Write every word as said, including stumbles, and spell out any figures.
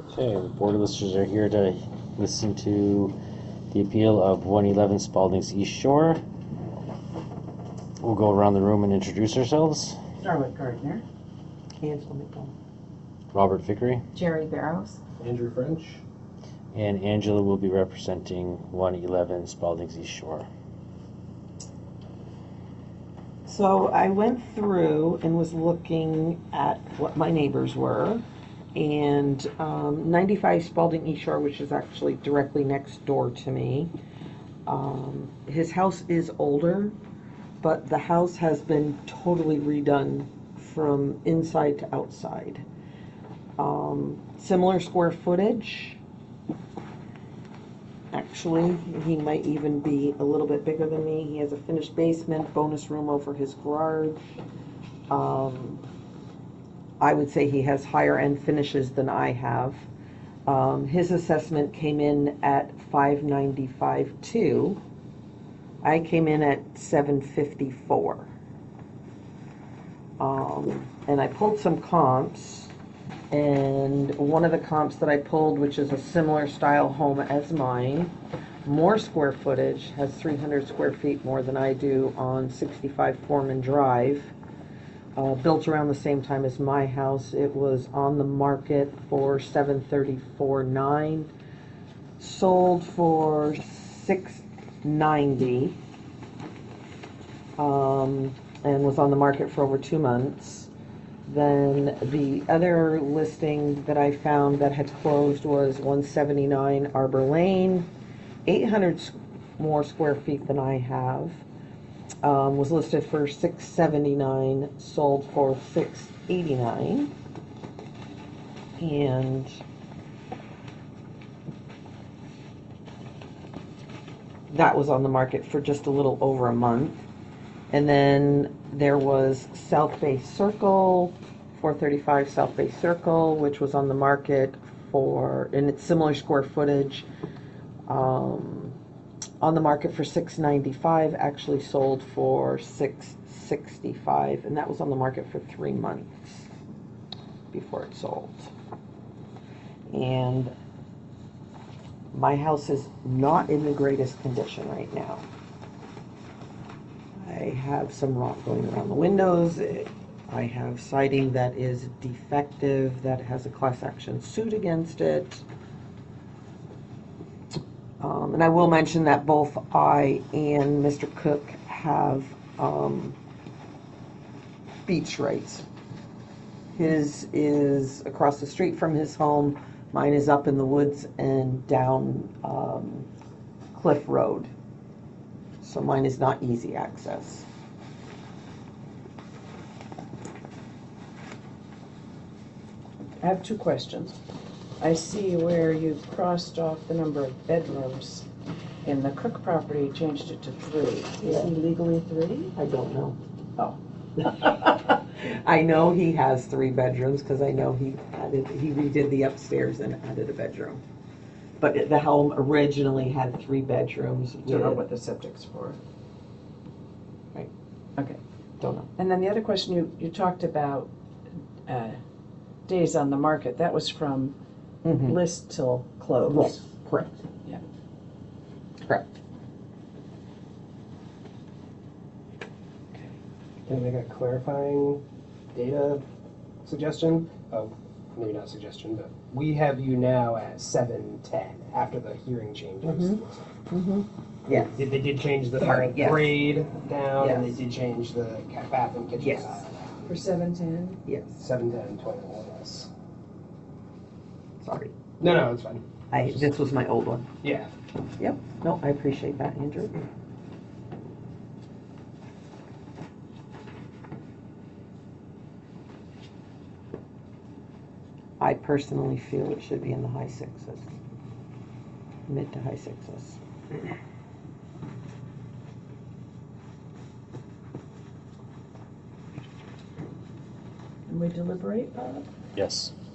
Okay, the Board of Listers are here to listen to the appeal of one eleven Spalding's East Shore. We'll go around the room and introduce ourselves. Charlotte Gardner. Angela McDonald. Robert Vickery. Jerry Barrows. Andrew French. And Angela will be representing one eleven Spalding's East Shore. So I went through and was looking at what my neighbors were, and um, ninety-five Spalding East Shore, which is actually directly next door to me. Um, his house is older, but the house has been totally redone from inside to outside. Um, similar square footage. Actually, he might even be a little bit bigger than me. He has a finished basement, bonus room over his garage. Um, I would say he has higher end finishes than I have. Um, his assessment came in at five ninety-five two. I came in at seven fifty-four. Um, and I pulled some comps. And one of the comps that I pulled, which is a similar style home as mine, more square footage, has three hundred square feet more than I do on sixty-five Foreman Drive, uh, built around the same time as my house. It was on the market for seven thirty-four nine, sold for six ninety, um, and was on the market for over two months. Then the other listing that I found that had closed was one seventy-nine Arbor Lane, eight hundred more square feet than I have. Um, was listed for six seventy-nine, sold for six eighty-nine. And that was on the market for just a little over a month. And then there was South Bay Circle, four thirty-five South Bay Circle, which was on the market for, in its similar square footage, um, on the market for six ninety-five, actually sold for six sixty-five, and that was on the market for three months before it sold. And my house is not in the greatest condition right now. I have some rot going around the windows. I have siding that is defective, that has a class action suit against it. Um, and I will mention that both I and Mister Cook have um, beach rights. His is across the street from his home. Mine is up in the woods and down um, Cliff Road. So mine is not easy access. I have two questions. I see where you crossed off the number of bedrooms in the Cook property, changed it to three. Is Yeah. he legally three? I don't know. Oh. I know he has three bedrooms because I know he added, he redid the upstairs and added a bedroom. But it- the home originally had three bedrooms. Don't know with- what the septic's for. Right. Okay. Don't know. And then the other question, you, you talked about uh, days on the market. That was from Mhm. list till close. Yes, correct. Yeah. Correct. Can I make a clarifying data suggestion? Oh, maybe not suggestion, but we have you now at seven ten after the hearing changes. Mhm. Mm-hmm. Yes. Did they did change the Sorry, yes. grade down, and they Yes. did change the ca- bath and kitchen Yes. style. For seven ten? Yes. Seven ten twenty-one, yes. Sorry. No, no, it's fine. I, this was my old one. Yeah. Yep. No, I appreciate that, Andrew. I personally feel it should be in the high sixes, mid to high sixes. And we deliberate, Bob? Yes.